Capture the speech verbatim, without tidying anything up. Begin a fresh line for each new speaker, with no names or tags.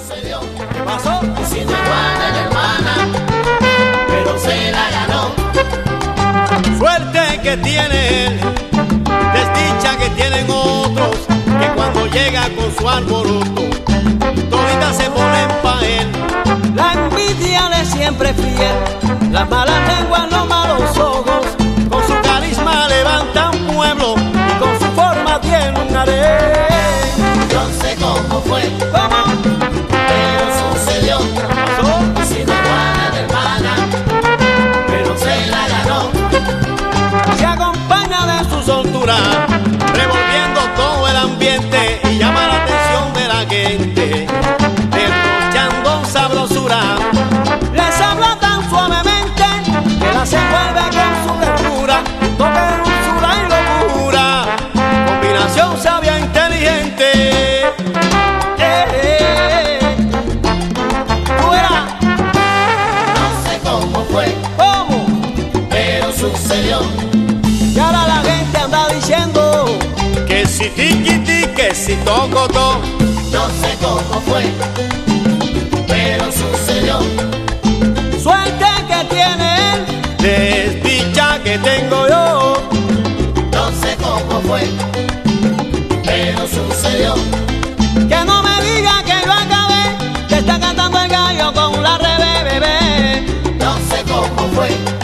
sucedió.
¿Qué pasó?
Si no iguala la hermana, pero se la ganó.
Suerte que tiene él, desdicha que tienen otros, que cuando llega con su alboroto, toditas se ponen pa' él.
La envidia le siempre fiel, las malas lenguas, los malos ojos,
Con su carisma levanta un pueblo,
y con su forma tiene un harén.
No sé cómo fue,
¿Cómo?
pero sucedió.
pasó.
Si no iguala la hermana, pero se la ganó.
Se acompaña de su
Soltura, revolviendo todo el ambiente y llama la atención de la gente, derrochando sabrosura.
Les habla tan suavemente que las envuelve con su ternura, toque de dulzura y locura,
Combinación sabia e inteligente.
eh, eh. Fuera,
No sé cómo fue,
¿cómo?
pero sucedió.
Y ahora la gente anda diciendo
Que si tiquiti, que si tocotó.
No sé cómo fue, pero sucedió.
suerte que tiene él,
Desdicha que tengo yo.
No sé cómo fue, pero sucedió.
que no me diga que yo acabé, que está cantando el gallo con la rebe, bebé.
No sé cómo fue,